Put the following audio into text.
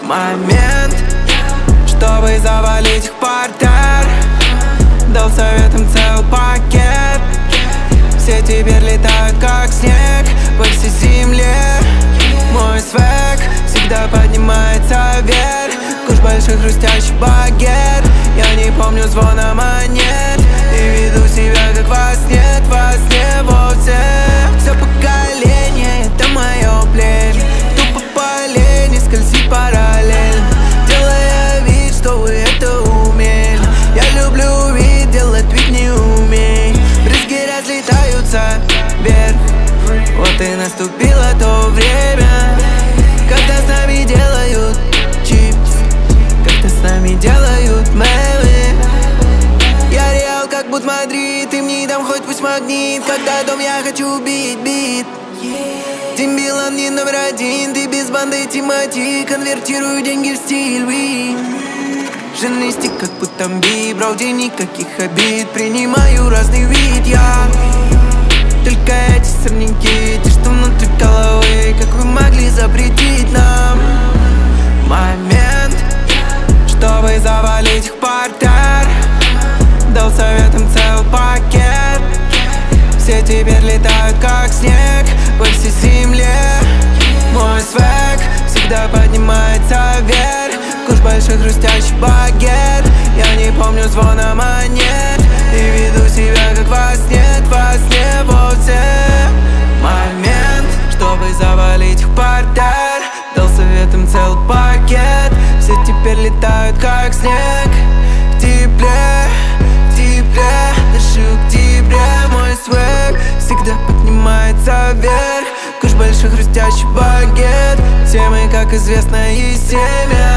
момент, чтобы завалить их в партер. Дал советом целый пакет. Все теперь летают как снег по всей земле. Мой свек всегда поднимается вверх. Куш большой хрустящий багет. Я не помню звона монет и веду себя как во сне вовсе. Все поколение, это мое племя. Тупо по лени скользит параллельно, делая вид, что вы это умели. Я люблю вид, делать вид не умею. Брызги разлетаются вверх. Вот и наступило то время, когда с нами делают чипс, когда с нами делают мемы. Я реал как будто Мадрид, и мне там хоть пусть магнит. Когда дом я хочу бить бит. Тим Билан не номер один, ты без банды Тимати. Конвертирую деньги в стиль ви. Женисти как будто би, броуди никаких обид. Принимаю разный вид я. Только эти сорняки, те, что внутри головы. Как вы могли запретить нам момент, чтобы завалить их в партер. Дал советом целый пакет. Все теперь летают как снег по всей земле. Мой свек всегда поднимается вверх. Куш большой хрустящий багет. Я не помню звона монет и веду себя как во сне вовсе. Момент, чтобы завалить их в партер. Дал советом целый пакет. Все теперь летают как снег. В тепле, дышу к тебе. Мой свек всегда поднимается вверх. Куш большой хрустящий багет. Все мы, как известно, из семя.